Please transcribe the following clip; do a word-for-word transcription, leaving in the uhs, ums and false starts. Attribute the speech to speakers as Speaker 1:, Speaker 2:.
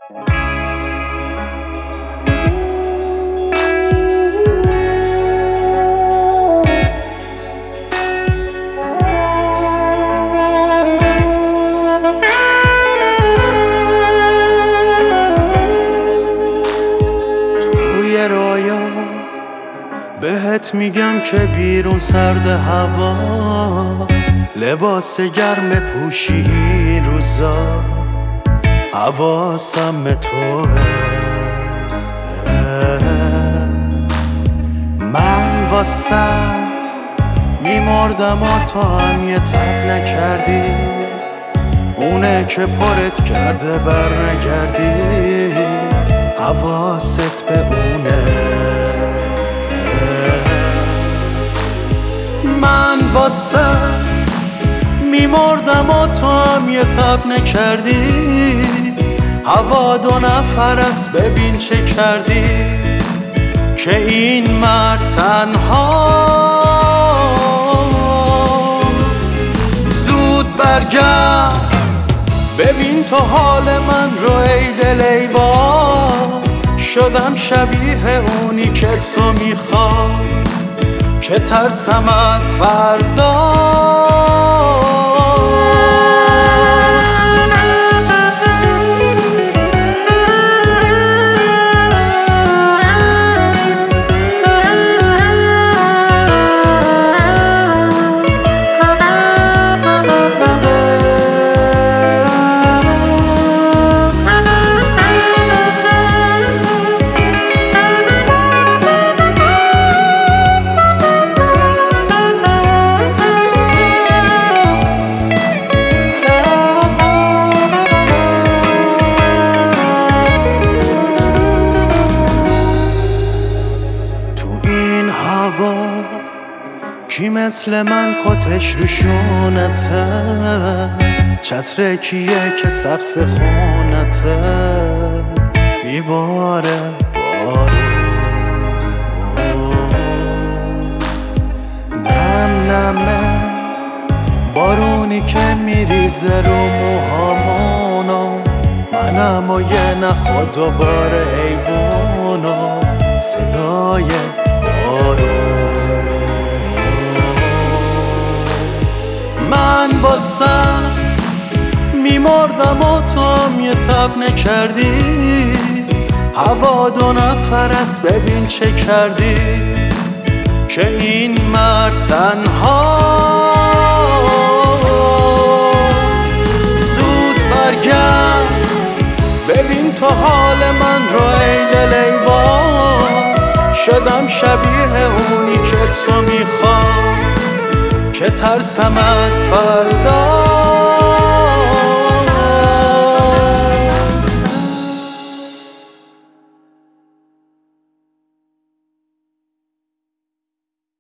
Speaker 1: توی رویا بهت میگم که بیرون سرد هوا، لباس گرم پوشی این روزا، حواسم به توه. من واسد میمردم و تو هم یه تب نکردی، اونه که پرت کرده بر نگردی، حواست به اونه. من واسد میمردم و تو هم یه تب نکردی، هوا دو نفر است ببین چه کردی، که این مرد تنهاست. زود برگرد ببین تو حال من رو ای دل ای با، شدم شبیه اونی که تو میخوای، که ترسم از فرداست. کی مثل من کتش رو شونته، چتر کیه که سقف خونته، میباره بارون. نم نمه بارونی که میریزه رو موهامونو، منم و یه نخوا دوباره ایوونو، صدای بارون. من واسد میمردم و تو هم یه تب نکردی، هوا دو نفر است ببین چه کردی، که این مرد تنهاست. زود برگرد ببین تو حال من رو ای دل ای با، شدم شبیه اونی که تو میخوای، که ترسم از فردا.